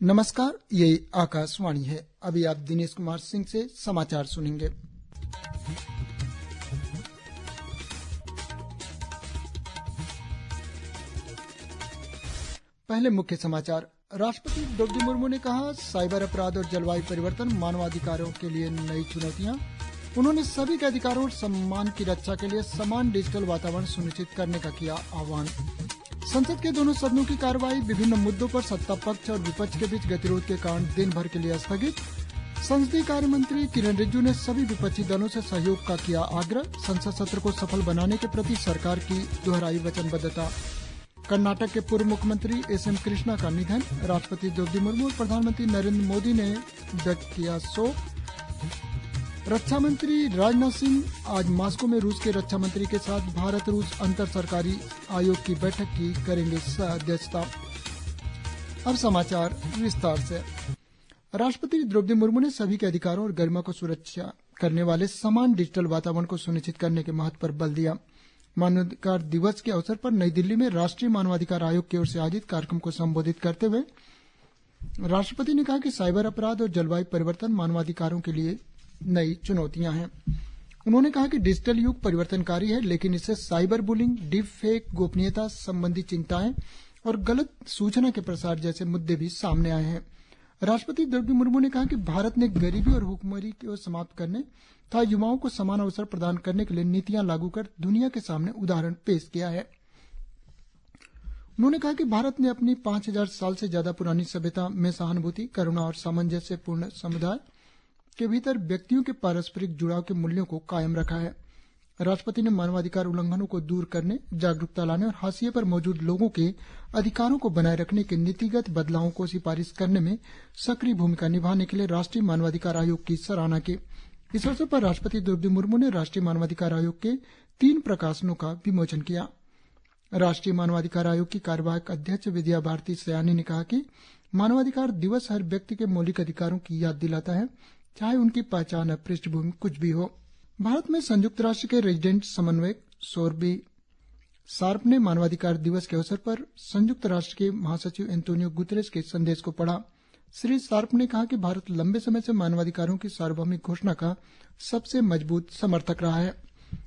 नमस्कार, ये आकाशवाणी है। अभी आप दिनेश कुमार सिंह से समाचार सुनेंगे। पहले मुख्य समाचार। राष्ट्रपति द्रौपदी मुर्मू ने कहा, साइबर अपराध और जलवायु परिवर्तन मानवाधिकारों के लिए नई चुनौतियां। उन्होंने सभी के अधिकारों और सम्मान की रक्षा के लिए समान डिजिटल वातावरण सुनिश्चित करने का किया आह्वान। संसद के दोनों सदनों की कार्यवाही विभिन्न मुद्दों पर सत्ता पक्ष और विपक्ष के बीच गतिरोध के कारण दिन भर के लिए स्थगित। संसदीय कार्य मंत्री किरेन रिजिजू ने सभी विपक्षी दलों से सहयोग का किया आग्रह। संसद सत्र को सफल बनाने के प्रति सरकार की दोहराई वचनबद्धता। कर्नाटक के पूर्व मुख्यमंत्री एस.एम. कृष्णा का निधन। राष्ट्रपति द्रौपदी मुर्मू और प्रधानमंत्री नरेंद्र मोदी ने व्यक्त किया शोक। रक्षा मंत्री राजनाथ सिंह आज मास्को में रूस के रक्षा मंत्री के साथ भारत रूस अंतर सरकारी आयोग की बैठक की करेंगे अध्यक्षता। अब समाचार विस्तार से। राष्ट्रपति द्रौपदी मुर्मू ने सभी के अधिकारों और गरिमा को सुरक्षा करने वाले समान डिजिटल वातावरण को सुनिश्चित करने के महत्व पर बल दिया। मानवाधिकार दिवस के अवसर पर नई दिल्ली में राष्ट्रीय मानवाधिकार आयोग की ओर से आयोजित कार्यक्रम को संबोधित करते हुए राष्ट्रपति ने कहा कि साइबर अपराध और जलवायु परिवर्तन मानवाधिकारों के लिए नई चुनौतियां हैं। उन्होंने कहा कि डिजिटल युग परिवर्तनकारी है, लेकिन इससे साइबर बुलिंग, डीप फेक, गोपनीयता संबंधी चिंताएं और गलत सूचना के प्रसार जैसे मुद्दे भी सामने आए हैं। राष्ट्रपति द्रौपदी मुर्मू ने कहा कि भारत ने गरीबी और भुखमरी को समाप्त करने तथा युवाओं को समान अवसर प्रदान करने के लिए नीतियां लागू कर दुनिया के सामने उदाहरण पेश किया है। उन्होंने कहा कि भारत ने अपनी 5000 साल से ज्यादा पुरानी सभ्यता में सहानुभूति, करुणा और सामंजस्यपूर्ण समुदाय के भीतर व्यक्तियों के पारस्परिक जुड़ाव के मूल्यों को कायम रखा है। राष्ट्रपति ने मानवाधिकार उल्लंघनों को दूर करने, जागरूकता लाने और हाशिए पर मौजूद लोगों के अधिकारों को बनाए रखने के नीतिगत बदलावों को सिफारिश करने में सक्रिय भूमिका निभाने के लिए राष्ट्रीय मानवाधिकार आयोग की सराहना की। इस अवसर पर राष्ट्रपति द्रौपदी मुर्मू ने राष्ट्रीय मानवाधिकार आयोग के 3 प्रकाशनों का विमोचन किया। राष्ट्रीय मानवाधिकार आयोग की कार्यवाहक अध्यक्ष विद्या भारती सयानी ने कहा कि मानवाधिकार दिवस हर व्यक्ति के मौलिक अधिकारों की याद दिलाता है, चाहे उनकी पहचान या पृष्ठभूमि कुछ भी हो। भारत में संयुक्त राष्ट्र के रेजिडेंट समन्वयक सोरबी शार्प ने मानवाधिकार दिवस के अवसर पर संयुक्त राष्ट्र के महासचिव एंटोनियो गुतेरेस के संदेश को पढ़ा। श्री शार्प ने कहा कि भारत लंबे समय से मानवाधिकारों की सार्वभौमिक घोषणा का सबसे मजबूत समर्थक रहा है।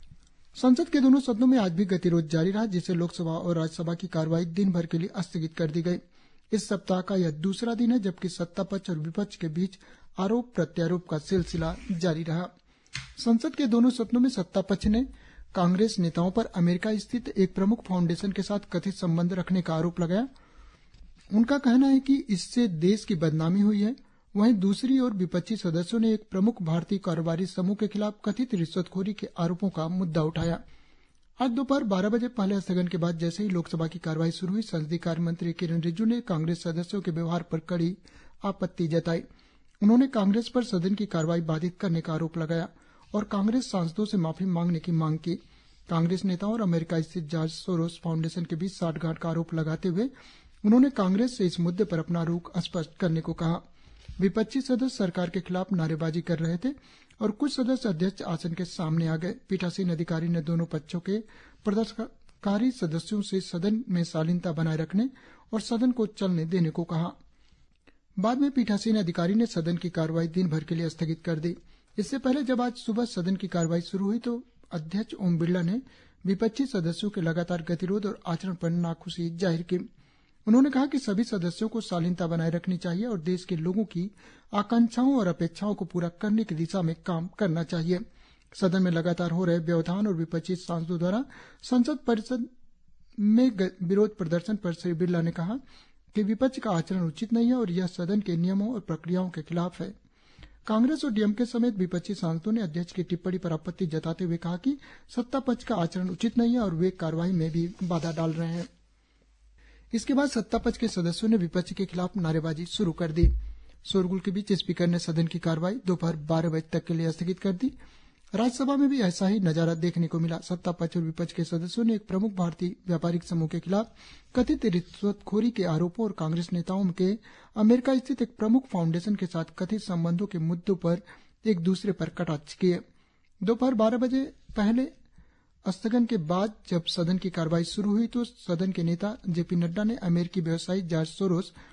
संसद के दोनों सदनों में आज भी गतिरोध जारी रहा, जिससे लोकसभा और राज्यसभा की कार्यवाही दिन भर के लिए स्थगित कर दी गई। इस सप्ताह का यह दूसरा दिन है जबकि सत्ता पक्ष और विपक्ष के बीच आरोप प्रत्यारोप का सिलसिला जारी रहा। संसद के दोनों सदनों में सत्ता पक्ष ने कांग्रेस नेताओं पर अमेरिका स्थित एक प्रमुख फाउंडेशन के साथ कथित संबंध रखने का आरोप लगाया। उनका कहना है कि इससे देश की बदनामी हुई है। वहीं दूसरी ओर विपक्षी सदस्यों ने एक प्रमुख भारतीय कारोबारी समूह के खिलाफ कथित रिश्वतखोरी के आरोपों का मुद्दा उठाया। आज दोपहर 12 बजे पहले स्थगन के बाद जैसे ही लोकसभा की कार्यवाही शुरू हुई, संसदीय कार्य मंत्री किरेन रिजिजू ने कांग्रेस सदस्यों के व्यवहार पर कड़ी आपत्ति जताई। उन्होंने कांग्रेस पर सदन की कार्यवाही बाधित करने का आरोप लगाया और कांग्रेस सांसदों से माफी मांगने की मांग की। कांग्रेस नेताओं और अमेरिका स्थित जॉर्ज सोरोस फाउंडेशन के बीच साठगांठ का आरोप लगाते हुए उन्होंने कांग्रेस से इस मुद्दे पर अपना रुख स्पष्ट करने को कहा। विपक्षी सदस्य सरकार के खिलाफ नारेबाजी कर रहे थे और कुछ सदस्य अध्यक्ष आसन के सामने आ गए। पीठासीन अधिकारी ने दोनों पक्षों के प्रदर्शनकारी सदस्यों से सदन में शालीनता बनाए रखने और सदन को चलने देने को कहा। बाद में पीठासीन अधिकारी ने सदन की कार्यवाही दिन भर के लिए स्थगित कर दी। इससे पहले जब आज सुबह सदन की कार्यवाही शुरू हुई तो अध्यक्ष ओम बिरला ने विपक्षी सदस्यों के लगातार गतिरोध और आचरण पर नाखुशी जाहिर की। उन्होंने कहा कि सभी सदस्यों को शालीनता बनाए रखनी चाहिए और देश के लोगों की आकांक्षाओं और अपेक्षाओं को पूरा करने की दिशा में काम करना चाहिए। सदन में लगातार हो रहे व्यवधान और विपक्षी सांसदों द्वारा संसद परिसर में विरोध प्रदर्शन पर श्री बिरला ने कहा कि विपक्ष का आचरण उचित नहीं है और यह सदन के नियमों और प्रक्रियाओं के खिलाफ है। कांग्रेस और डीएमके समेत विपक्षी सांसदों ने अध्यक्ष की टिप्पणी पर आपत्ति जताते हुए कहा कि सत्ता पक्ष का आचरण उचित नहीं है और वे कार्यवाही में भी बाधा डाल रहे हैं। इसके बाद सत्ता पक्ष के सदस्यों ने विपक्ष के खिलाफ नारेबाजी शुरू कर दी। शोरगुल के बीच स्पीकर ने सदन की कार्यवाही दोपहर 12 बजे तक के लिए स्थगित कर दी। राज्यसभा में भी ऐसा ही नजारा देखने को मिला। सत्ता पक्ष और विपक्ष के सदस्यों ने एक प्रमुख भारतीय व्यापारिक समूह के खिलाफ कथित रिश्वतखोरी के आरोपों और कांग्रेस नेताओं के अमेरिका स्थित एक प्रमुख फाउंडेशन के साथ कथित संबंधों के मुद्दों पर एक दूसरे पर कटाक्ष किए। दोपहर 12 बजे पहले स्थगन के बाद जब सदन की कार्यवाही शुरू हुई तो सदन के नेता जेपी नड्डा ने अमेरिकी व्यवसायी जॉर्ज सोरोस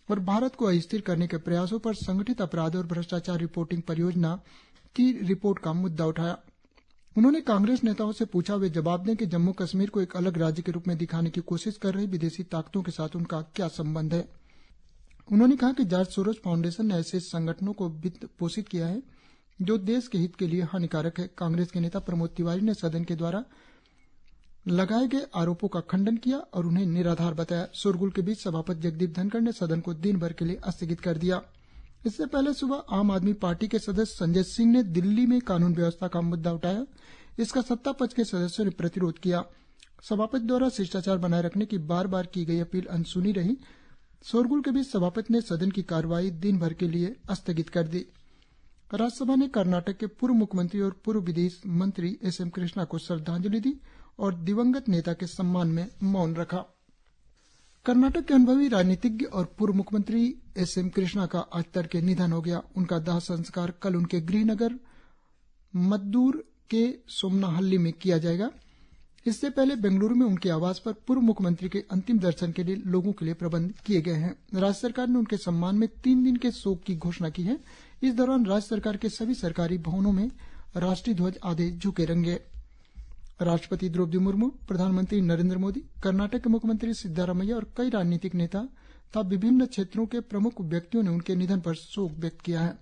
और भारत को अस्थिर करने के प्रयासों पर संगठित अपराध और भ्रष्टाचार रिपोर्टिंग परियोजना की रिपोर्ट का मुद्दा उठाया। उन्होंने कांग्रेस नेताओं से पूछा वे जवाब दें कि जम्मू कश्मीर को एक अलग राज्य के रूप में दिखाने की कोशिश कर रही विदेशी ताकतों के साथ उनका क्या संबंध है। उन्होंने कहा कि जॉर्ज सोरोस फाउंडेशन ने ऐसे संगठनों को वित्त पोषित किया है जो देश के हित के लिए हानिकारक है। कांग्रेस के नेता प्रमोद तिवारी ने सदन के द्वारा लगाए गए आरोपों का खंडन किया और उन्हें निराधार बताया। शोरगुल के बीच सभापति जगदीप धनखड़ ने सदन को दिन भर के लिए स्थगित कर दिया। इससे पहले सुबह आम आदमी पार्टी के सदस्य संजय सिंह ने दिल्ली में कानून व्यवस्था का मुद्दा उठाया। इसका सत्ता पक्ष के सदस्यों ने प्रतिरोध किया। सभापति द्वारा शिष्टाचार बनाए रखने की बार बार की गई अपील अनसुनी रही। शोरगुल के बीच सभापति ने सदन की कार्यवाही दिन भर के लिए स्थगित कर दी। राज्यसभा ने कर्नाटक के पूर्व मुख्यमंत्री और पूर्व विदेश मंत्री एस.एम. कृष्णा को श्रद्धांजलि दी और दिवंगत नेता के सम्मान में मौन रखा। कर्नाटक के अनुभवी राजनीतिज्ञ और पूर्व मुख्यमंत्री एस.एम. कृष्णा का आज तड़के निधन हो गया। उनका दाह संस्कार कल उनके गृहनगर मद्दूर के सोमनाहल्ली में किया जाएगा। इससे पहले बेंगलुरु में उनके आवास पर पूर्व मुख्यमंत्री के अंतिम दर्शन के लिए लोगों के लिए प्रबंध किए गए हैं। राज्य सरकार ने उनके सम्मान में 3 दिन के शोक की घोषणा की है। इस दौरान राज्य सरकार के सभी सरकारी भवनों में राष्ट्रीय ध्वज आधे झुके रहेंगे। राष्ट्रपति द्रौपदी मुर्मू, प्रधानमंत्री नरेंद्र मोदी, कर्नाटक के मुख्यमंत्री सिद्धारमैया और कई राजनीतिक नेता तथा विभिन्न क्षेत्रों के प्रमुख व्यक्तियों ने उनके निधन पर शोक व्यक्त किया है।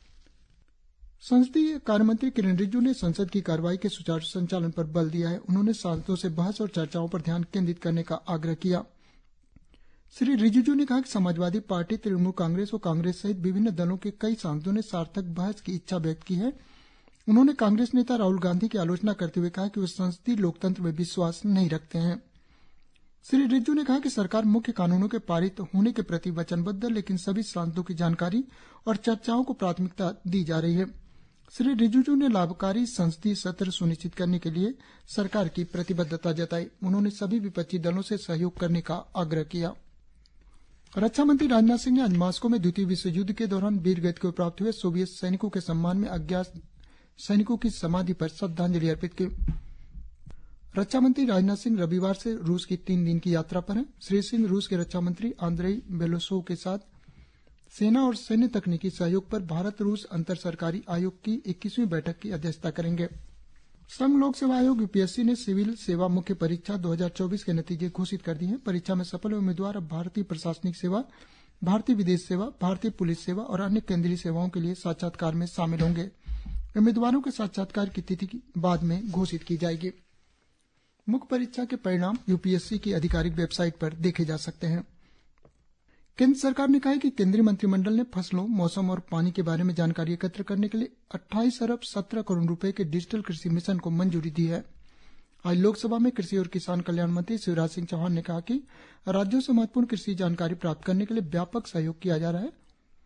संसदीय कार्यमंत्री किरेन रिजिजू ने संसद की कार्यवाही के सुचारू संचालन पर बल दिया है। उन्होंने सांसदों से बहस और चर्चाओं पर ध्यान केंद्रित करने का आग्रह किया। श्री रिजिजू ने कहा कि समाजवादी पार्टी, तृणमूल कांग्रेस और कांग्रेस सहित विभिन्न दलों के कई सांसदों ने सार्थक बहस की इच्छा व्यक्त की है। उन्होंने कांग्रेस नेता राहुल गांधी की आलोचना करते हुए कहा कि वे संसदीय लोकतंत्र में विश्वास नहीं रखते हैं। श्री रिजिजू ने कहा कि सरकार मुख्य कानूनों के पारित होने के प्रति वचनबद्ध है, लेकिन सभी सांसदों की जानकारी और चर्चाओं को प्राथमिकता दी जा रही है। श्री रिजिजू ने लाभकारी संसदीय सत्र सुनिश्चित करने के लिए सरकार की प्रतिबद्धता जताई। उन्होंने सभी विपक्षी दलों से सहयोग करने का आग्रह किया। रक्षा मंत्री राजनाथ सिंह ने आज मास्को में द्वितीय विश्व युद्ध के दौरान वीर गति को प्राप्त हुए सोवियत सैनिकों के सम्मान में अज्ञात सैनिकों की समाधि पर श्रद्धांजलि अर्पित की। रक्षा मंत्री राजनाथ सिंह रविवार से रूस की 3 दिन की यात्रा पर हैं। श्री सिंह रूस के रक्षा मंत्री आंद्रेई बेलोसोव के साथ सेना और सैन्य तकनीकी सहयोग पर भारत रूस अंतर सरकारी आयोग की 21वीं बैठक की अध्यक्षता करेंगे। संघ लोक सेवा आयोग यूपीएससी ने सिविल सेवा मुख्य परीक्षा 2024 के नतीजे घोषित कर दिए हैं। परीक्षा में सफल उम्मीदवार अब भारतीय प्रशासनिक सेवा, भारतीय विदेश सेवा, भारतीय पुलिस सेवा और अन्य केंद्रीय सेवाओं के लिए साक्षात्कार में शामिल होंगे। उम्मीदवारों के साक्षात्कार की तिथि बाद में घोषित की जाएगी। मुख्य परीक्षा के परिणाम यूपीएससी की आधिकारिक वेबसाइट पर देखे जा सकते हैं। केंद्र सरकार ने कहा है कि केंद्रीय मंत्रिमंडल ने फसलों, मौसम और पानी के बारे में जानकारी एकत्र करने के लिए 28 अरब 17 करोड़ रुपए के डिजिटल कृषि मिशन को मंजूरी दी है। आज लोकसभा में कृषि और किसान कल्याण मंत्री शिवराज सिंह चौहान ने कहा कि राज्यों से महत्वपूर्ण कृषि जानकारी प्राप्त करने के लिए व्यापक सहयोग किया जा रहा है।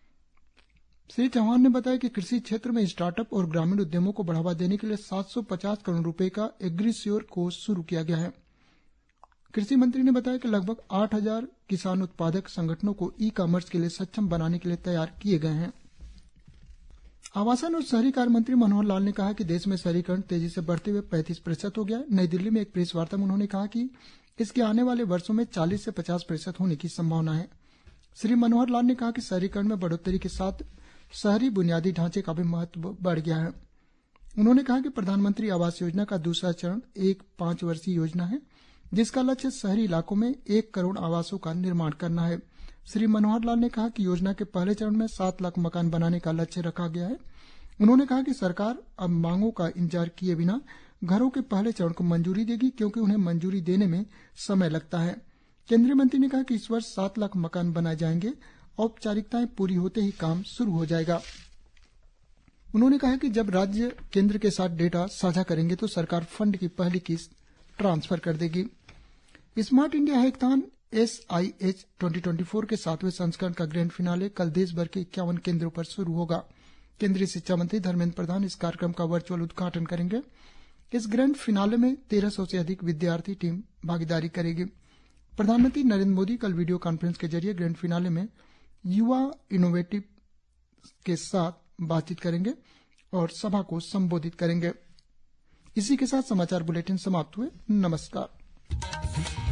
श्री चौहान ने बताया कि कृषि क्षेत्र में स्टार्टअप और ग्रामीण उद्यमों को बढ़ावा देने के लिए 750 करोड़ रुपए का एग्रीश्योर कोष शुरू किया गया है। कृषि मंत्री ने बताया कि लगभग 8000 किसान उत्पादक संगठनों को ई कॉमर्स के लिए सक्षम बनाने के लिए तैयार किए गए हैं। आवासन और शहरी कार्य मंत्री मनोहर लाल ने कहा कि देश में शहरीकरण तेजी से बढ़ते हुए 35% हो गया है। नई दिल्ली में एक प्रेस वार्ता में उन्होंने कहा कि इसके आने वाले वर्षों में 40 से 50% होने की संभावना है। श्री मनोहर लाल ने कहा कि शहरीकरण में बढ़ोतरी के साथ शहरी बुनियादी ढांचे का भी महत्व बढ़ गया है। उन्होंने कहा कि प्रधानमंत्री आवास योजना का दूसरा चरण एक 5 वर्षीय योजना है, जिसका लक्ष्य शहरी इलाकों में 1 करोड़ आवासों का निर्माण करना है। श्री मनोहर लाल ने कहा कि योजना के पहले चरण में 7 लाख मकान बनाने का लक्ष्य रखा गया है। उन्होंने कहा कि सरकार अब मांगों का इंतजार किए बिना घरों के पहले चरण को मंजूरी देगी, क्योंकि उन्हें मंजूरी देने में समय लगता है। केंद्रीय मंत्री ने कहा कि इस वर्ष 7 लाख मकान बनाए जाएंगे। औपचारिकताएं पूरी होते ही काम शुरू हो जाएगा। उन्होंने कहा कि जब राज्य केंद्र के साथ डेटा साझा करेंगे तो सरकार फंड की पहली किस्त ट्रांसफर कर देगी। स्मार्ट इंडिया हैकाथॉन SIH 2024 के 7वें संस्करण का ग्रैंड फिनाले कल देश भर के 51 केंद्रों पर शुरू होगा। केंद्रीय शिक्षा मंत्री धर्मेंद्र प्रधान इस कार्यक्रम का वर्चुअल उद्घाटन करेंगे। इस ग्रैंड फिनाले में 1300 से अधिक विद्यार्थी टीम भागीदारी करेगी। प्रधानमंत्री नरेंद्र मोदी कल वीडियो कॉन्फ्रेंस के जरिए ग्रैंड फिनाले में युवा इनोवेटिव के साथ बातचीत करेंगे और सभा को संबोधित करेंगे। इसी के साथ समाचार बुलेटिन समाप्त हुए। नमस्कार।